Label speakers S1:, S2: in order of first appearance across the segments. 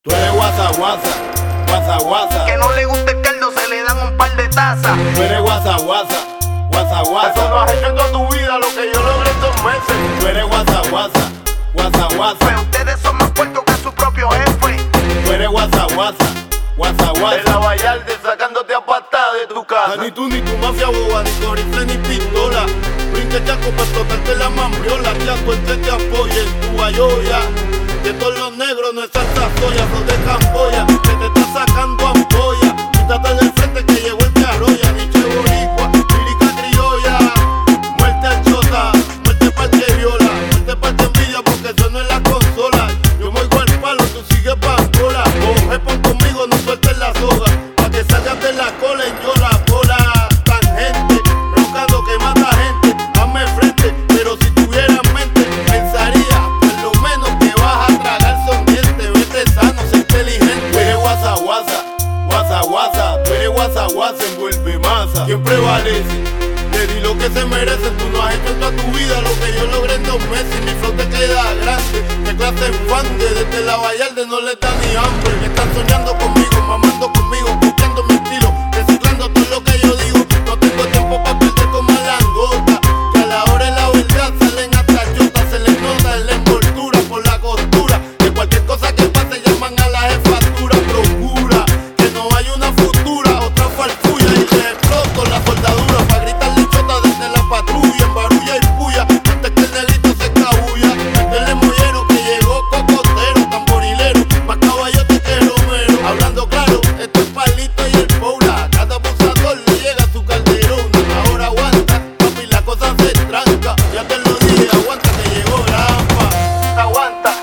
S1: Tú eres guasa, guasa, guasa, guasa.
S2: Que no le gusta el caldo, se le dan un par de tazas.
S1: Tú eres guasa, guasa, guasa, guasa.
S3: Eso no has hecho en toda tu vida lo que yo logré en 2 meses.
S1: Tú eres guasa, guasa, guasa, guasa.
S2: Pero ustedes son más puercos que su propio jefe.
S1: Tú eres guasa, guasa, guasa,
S3: En la
S1: guasa.
S3: Vallarde sacándote a patada de tu casa.
S1: Ni tú ni tu mafia boba, ni tu rifle ni pistola. Brinque chaco para explotarte la mambriola. Que a tu te apoye en tu bayoya. Que todos los negros no es salsa soya, son de Camboya. Que te está sacando ampolla. Quítate del frente que llegó el que arrolla. Niche boricua, lírica criolla. Muerte al chota, muerte pa'l que viola. Muerte pa'l que envidia porque eso no es la consola. Yo me oigo el palo, tú sigues pancola. Coge pon conmigo, no sueltes la soga. Pa' que salgas de la cola en yo la bola. Tangente, roncando que mata gente. Hazme frente, pero si tuvieras mente, pensaría por lo menos que vas a tragar son dientes. Vete sano, sé inteligente. Tú eres guasa, guasa, guasa, guasa. Tú eres guasa, guasa, envuelve masa. ¿Quién prevalece? Te di lo que se merece. Tú no has hecho en toda tu vida lo que yo logré en 2 meses. Y mi flow te queda grande. ¿Qué clase de fan desde la Vallarde no le da ni hambre? Están soñando conmigo, mamando conmigo, copiando mi estilo, reciclando todo lo que yo digo. No tengo tiempo para perder como langota. Que a la hora de la verdad salen hasta chotas. Se les nota en la envoltura por la costura. Que cualquier cosa que pase llaman a la jefatura. Procura que no haya una futura, otra farfulla y le exploto la soldadura. Pa' gritarle chota desde la patrulla. En barulla y puya, antes que el negrito se escabulla. El mollero que llegó cocotero, tamborilero, más caballote que romero. Hablando claro, esto es palito y el poula. Cada abusador le llega a su calderón. Ahora aguanta, papi, la cosa se tranca. Ya te lo dije, aguanta que llegó Rampa.
S3: Aguanta,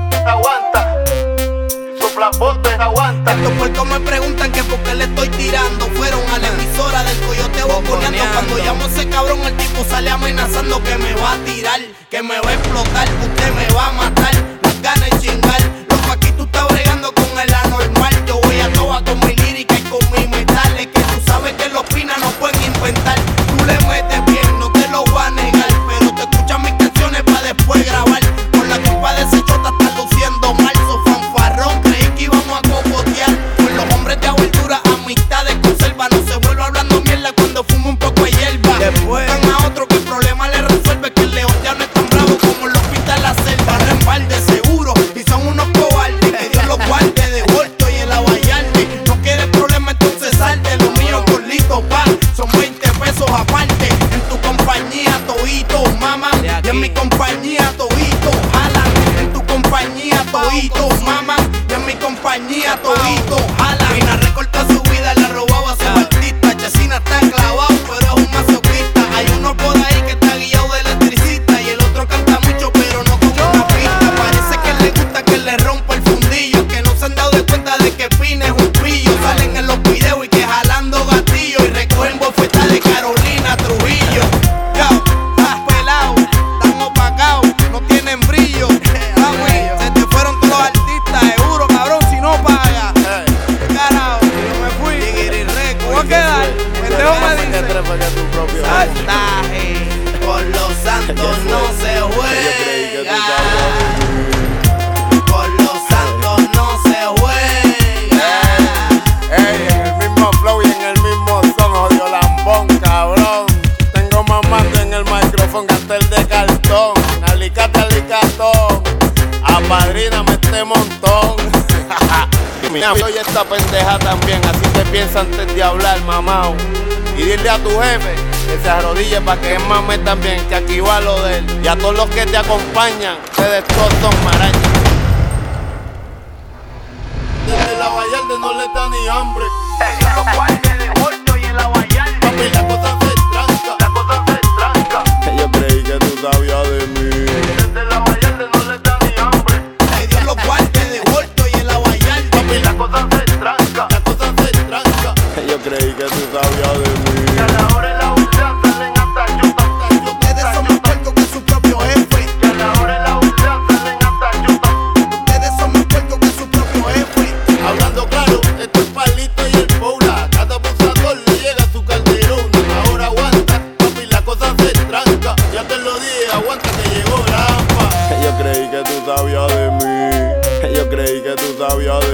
S3: aguanta. Sopla bote, aguanta.
S2: Estos puercos me preguntan que por qué le estoy tirando. Fueron a la emisora del Coyote boconeando. Cuando llamo a ese cabrón, el tipo sale amenazando que me va a tirar, que me va a explotar, usted me va a matar. Las ganas de chingar, loco, aquí tú estás bregando con el anormal. Yo voy a toa con mi lírica y con mi metal. Es que tú sabes que los pinas no pueden inventar. Tú le metes bien, no te lo voy a negar, pero te escuchan mis canciones para después grabar. Por la culpa de ese chota estás luciendo mal. So fanfarrón, creí que íbamos a cocotear. Con los hombres de abertura, amistades conserva. No se vuelve hablando mierda cuando fumo un poco de hierba. Después buscan a otro que el problema le resuelve. Que el león ya no es tan bravo como los pinta en la selva. Rembal de seguro y son unos cobardes. Que Dios los guarde de Volto y en la Vallarde. No quieres problema, entonces salte. Lo mío con Lito pa, son 20 pesos aparte. En tu compañía todito mama, y en mi compañía todito jalan. En tu compañía todito mama, y en mi compañía todito jalan. Vina recorta su vida, le robaba a su artista. Chesina está clavado, pero es un masoquista. Hay uno por ahí que está guiado de electricista y el otro canta mucho, pero no con una pista. Parece que le gusta que le rompa el fundillo, que no se han dado de cuenta de que Pina es un pillo. Salen en los videos y que jalando gatillo y recogen bofetas de Carolina Trujillo. Yo, estás pelado, están opacados, no tienen brillo. Se te fueron todos los artistas, seguro, cabrón, si no pagas. Carajo, yo me fui. ¿Cómo va a quedar? Pendejo me dice. Saltaje, por los santos no se juega. Por los santos no se juega.
S3: Ey, en el mismo flow y en el mismo son, jodió lambón, cabrón. Tengo mamando en el micrófono cartel de cartón. Alicate, alicatón. Apadríname este montón. Soy esta pendeja también, así que piensa antes de hablar, mamao. Y dile a tu jefe que se arrodille para que él mame también, que aquí va lo de él. Y a todos los que te acompañan, ustedes todos son marañas.
S1: Desde la Vallarde no le da ni hambre.
S2: En los guardias de Volto y en la Vallarde.
S1: Papi, la cosa se tranca.
S2: La cosa se tranca.
S3: Yo creí que tú sabías de mí.
S1: Desde la Vallarde no le da ni hambre.
S2: Que Dios los guarde de Volto y en la Vallarde.
S1: Papi, la cosa se tranca. La cosa se tranca.
S3: Yo creí que tú sabías de mí.
S1: Que a la hora de la verdad salen hasta chotas.
S2: Ustedes son más puercos que su propio jefe.
S1: Que a la hora de la verdad salen hasta chotas.
S2: Ustedes son más puercos que su propio jefe.
S1: Hablando claro, esto es palito y el poula. Cada abusador le llega a su calderón. Ahora aguanta, papi, la cosa se tranca. Ya te lo dije, aguanta.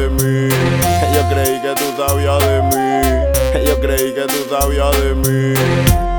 S3: mí. Yo creí que tú sabías de mí. Yo creí que tú sabías de mí.